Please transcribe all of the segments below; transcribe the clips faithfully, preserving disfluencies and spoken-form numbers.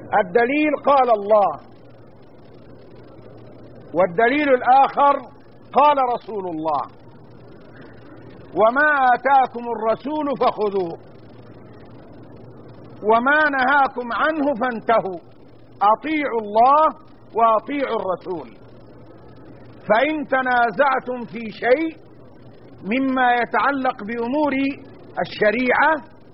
الدليل قال الله، والدليل الآخر قال رسول الله: وما آتاكم الرسول فخذوه وما نهاكم عنه فانتهوا، أطيعوا الله وأطيعوا الرسول. فإن تنازعتم في شيء مما يتعلق بأمور الشريعة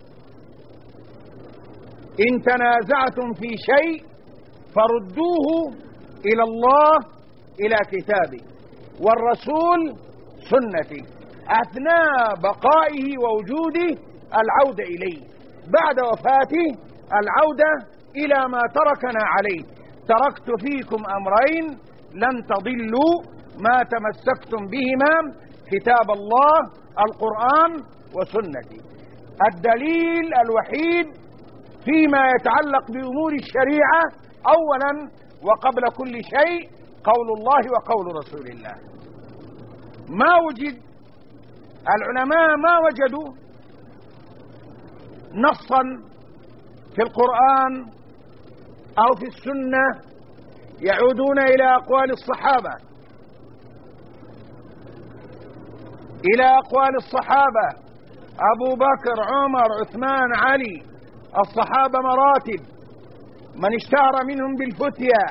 إن تنازعتم في شيء فردوه إلى الله، إلى كتابه والرسول سنته، أثناء بقائه ووجوده العودة إليه، بعد وفاته العودة إلى ما تركنا عليه. تركت فيكم أمرين لن تضلوا ما تمسكتم بهما، كتاب الله القرآن وسنتي. الدليل الوحيد فيما يتعلق بأمور الشريعة أولا وقبل كل شيء قول الله وقول رسول الله. ما وجد العلماء ما وجدوا نصا في القرآن أو في السنة يعودون إلى أقوال الصحابة إلى أقوال الصحابة أبو بكر عمر عثمان علي، الصحابة مراتب، من اشتهر منهم بالفتيا،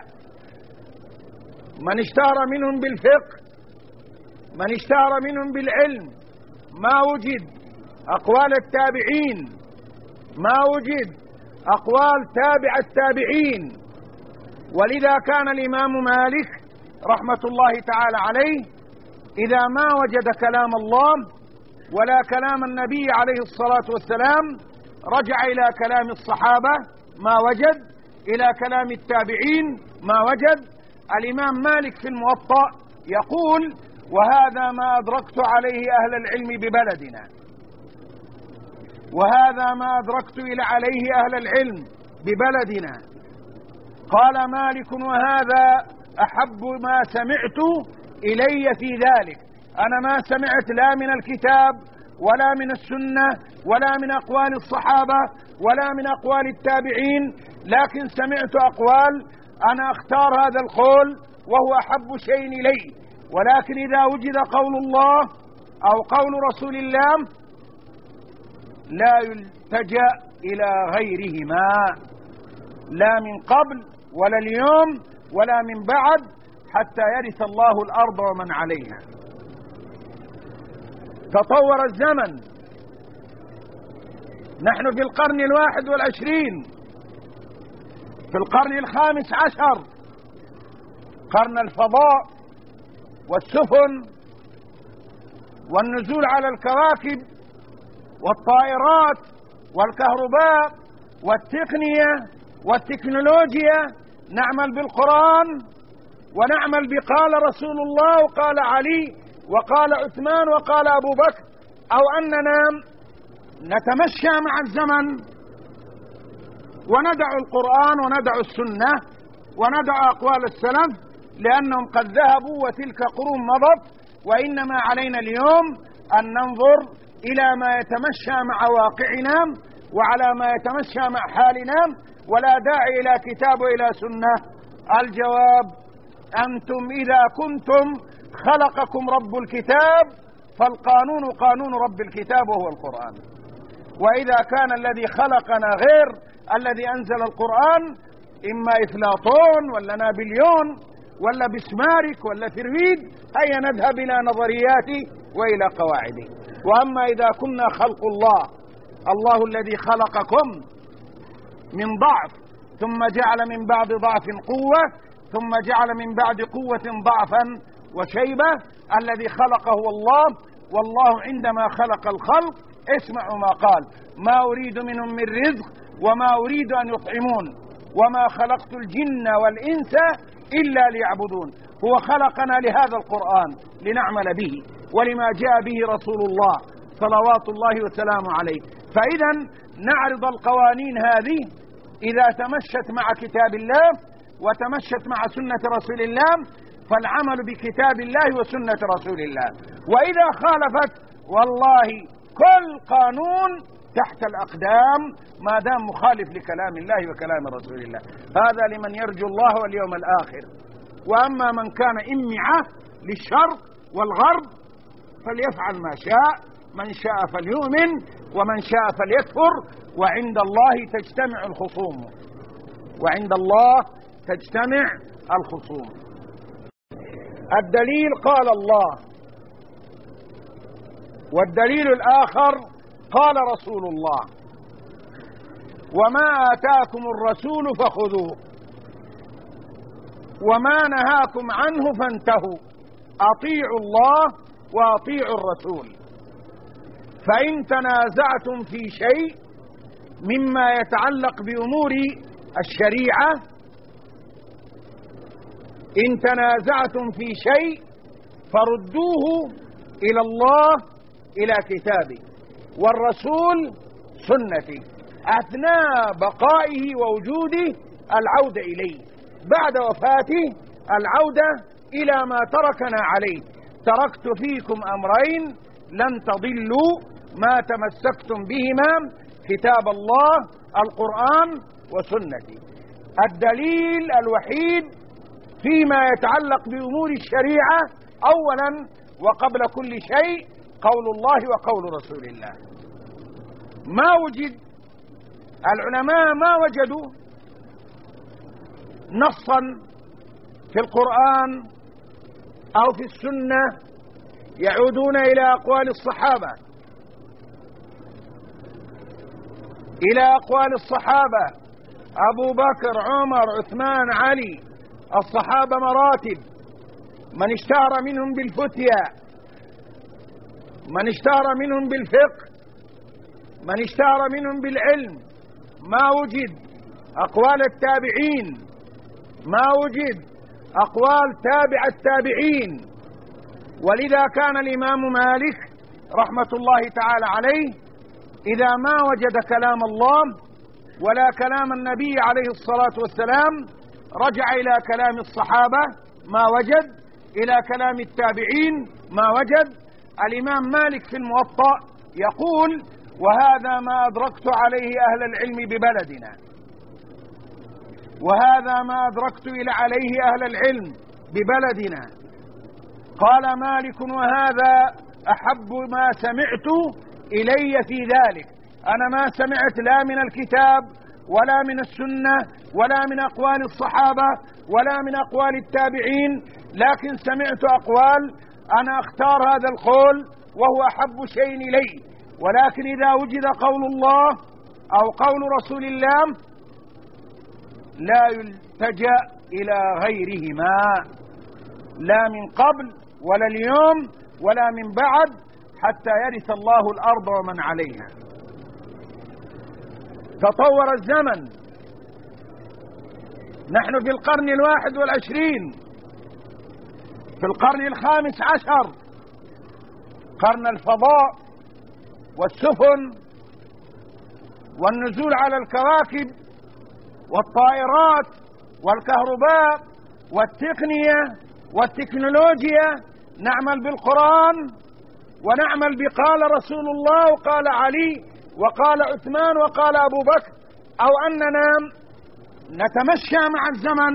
من اشتهر منهم بالفقه، من اشتهر منهم بالعلم. ما وجد أقوال التابعين، ما وجد أقوال تابع التابعين. ولذا كان الإمام مالك رحمة الله تعالى عليه إذا ما وجد كلام الله ولا كلام النبي عليه الصلاة والسلام رجع إلى كلام الصحابة ما وجد، إلى كلام التابعين ما وجد. الإمام مالك في الموطأ يقول: وهذا ما أدركت عليه أهل العلم ببلدنا، وهذا ما أدركت إلى عليه أهل العلم ببلدنا. قال مالك: وهذا أحب ما سمعت إلي في ذلك. أنا ما سمعت لا من الكتاب ولا من السنة ولا من أقوال الصحابة ولا من أقوال التابعين، لكن سمعت أقوال أنا أختار هذا القول وهو أحب شيء إلي. ولكن إذا وجد قول الله أو قول رسول الله لا يلتجأ إلى غيرهما، لا من قبل ولا اليوم ولا من بعد، حتى يرث الله الأرض ومن عليها. تطور الزمن، نحن في القرن الواحد والعشرين، في القرن الخامس عشر، قرن الفضاء والسفن والنزول على الكواكب والطائرات والكهرباء والتقنية والتكنولوجيا. نعمل بالقرآن ونعمل بقال رسول الله وقال علي وقال عثمان وقال أبو بكر، أو أننا نتمشى مع الزمن وندع القرآن وندع السنة وندع أقوال السلف لأنهم قد ذهبوا وتلك قرون مضت. وإنما علينا اليوم أن ننظر إلى ما يتمشى مع واقعنا وعلى ما يتمشى مع حالنا، ولا داعي إلى كتاب وإلى سنة. الجواب: أنتم إذا كنتم خلقكم رب الكتاب فالقانون قانون رب الكتاب وهو القرآن، وإذا كان الذي خلقنا غير الذي أنزل القرآن، إما إفلاطون ولا نابليون ولا بسمارك ولا ثرويد، هيا نذهب إلى نظرياته وإلى قواعده. وأما إذا كنا خلق الله، الله الذي خلقكم من ضعف ثم جعل من بعد ضعف قوة ثم جعل من بعد قوة ضعفا وشيبة، الذي خلقه الله. والله عندما خلق الخلق اسمعوا ما قال: ما أريد منهم من رزق وما أريد أن يطعمون وما خلقت الجن والإنس إلا ليعبدون. هو خلقنا لهذا القرآن لنعمل به ولما جاء به رسول الله صلوات الله وسلامه عليه. فإذا نعرض القوانين هذه إذا تمشت مع كتاب الله وتمشت مع سنة رسول الله فالعمل بكتاب الله وسنة رسول الله، وإذا خالفت والله كل قانون تحت الأقدام ما دام مخالف لكلام الله وكلام رسول الله. هذا لمن يرجو الله واليوم الآخر. وأما من كان إمعة للشرق والغرب فليفعل ما شاء، من شاء فليؤمن ومن شاء فليكفر، وعند الله تجتمع الخصوم، وعند الله تجتمع الخصوم. الدليل قال الله، والدليل الآخر قال رسول الله: وما آتاكم الرسول فخذوه وما نهاكم عنه فانتهوا، أطيعوا الله وأطيعوا الرسول. فإن تنازعتم في شيء مما يتعلق بأمور الشريعة إن تنازعتم في شيء فردوه إلى الله، إلى كتابه والرسول سنتي، أثناء بقائه ووجوده العودة إليه، بعد وفاته العودة إلى ما تركنا عليه. تركت فيكم أمرين لن تضلوا ما تمسكتم بهما، كتاب الله القرآن وسنتي. الدليل الوحيد فيما يتعلق بأمور الشريعة أولا وقبل كل شيء قول الله وقول رسول الله. ما وجد العلماء ما وجدوا نصا في القرآن أو في السنة يعودون إلى أقوال الصحابة، إلى أقوال الصحابة أبو بكر عمر عثمان علي. الصحابة مراتب، من اشتهر منهم بالفتيا، من اشتهر منهم بالفقه، من اشتهر منهم بالعلم. ما وجد أقوال التابعين، ما وجد أقوال تابع التابعين. ولذا كان الإمام مالك رحمة الله تعالى عليه إذا ما وجد كلام الله ولا كلام النبي عليه الصلاة والسلام رجع إلى كلام الصحابة ما وجد، إلى كلام التابعين ما وجد. الإمام مالك في الموطأ يقول: وهذا ما أدركت عليه أهل العلم ببلدنا، وهذا ما أدركت إلى عليه أهل العلم ببلدنا. قال مالك: وهذا أحب ما سمعت إلي في ذلك. أنا ما سمعت لا من الكتاب ولا من السنة ولا من أقوال الصحابة ولا من أقوال التابعين، لكن سمعت أقوال أنا أختار هذا القول وهو أحب شيء إلي. ولكن إذا وجد قول الله أو قول رسول الله لا يلتجأ إلى غيرهما، لا من قبل ولا اليوم ولا من بعد، حتى يرث الله الأرض ومن عليها. تطور الزمن، نحن في القرن الواحد والعشرين، في القرن الخامس عشر، قرن الفضاء والسفن والنزول على الكواكب والطائرات والكهرباء والتقنية والتكنولوجيا. نعمل بالقرآن ونعمل بقال رسول الله وقال علي وقال عثمان وقال أبو بكر، أو أننا نتمشى مع الزمن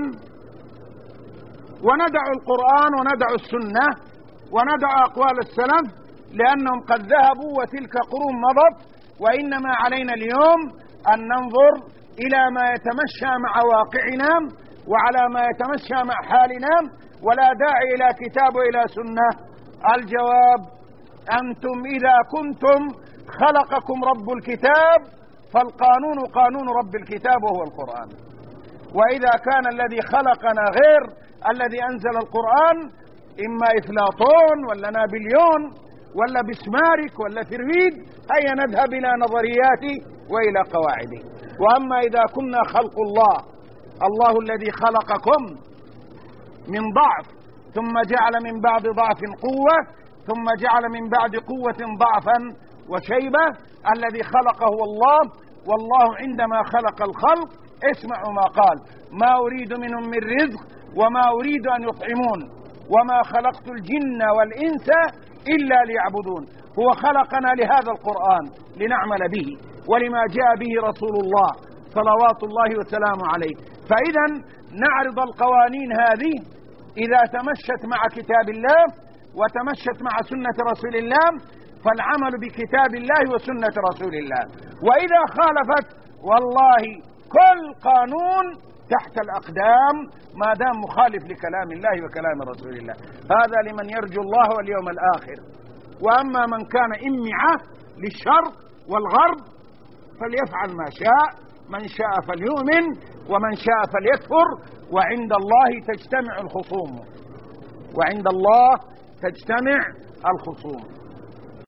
وندع القرآن وندع السنة وندع أقوال السلف لأنهم قد ذهبوا وتلك قرون مضت. وإنما علينا اليوم أن ننظر إلى ما يتمشى مع واقعنا وعلى ما يتمشى مع حالنا، ولا داعي إلى كتاب وإلى سنة. الجواب: أنتم إذا كنتم خلقكم رب الكتاب فالقانون قانون رب الكتاب وهو القرآن. وإذا كان الذي خلقنا غير الذي أنزل القرآن، إما إفلاطون ولا نابليون ولا بسمارك ولا فريد، هيا نذهب إلى نظرياته وإلى قواعده. وأما إذا كنا خلق الله، الله الذي خلقكم من ضعف ثم جعل من بعد ضعف قوة ثم جعل من بعد قوة ضعفا وشيبة، الذي خلقه هو الله. والله عندما خلق الخلق اسمعوا ما قال: ما أريد منهم من رزق وما أريد أن يطعمون وما خلقت الجن والإنس إلا ليعبدون. هو خلقنا لهذا القرآن لنعمل به ولما جاء به رسول الله صلوات الله وسلامه عليه. فإذا نعرض القوانين هذه إذا تمشت مع كتاب الله وتمشت مع سنة رسول الله فالعمل بكتاب الله وسنة رسول الله، وإذا خالفت والله كل قانون تحت الأقدام ما دام مخالف لكلام الله وكلام رسول الله. هذا لمن يرجو الله واليوم الآخر. وأما من كان إمعة للشرق والغرب فليفعل ما شاء، من شاء فليؤمن ومن شاء فليكفر، وعند الله تجتمع الخصوم، وعند الله تجتمع الخصوم.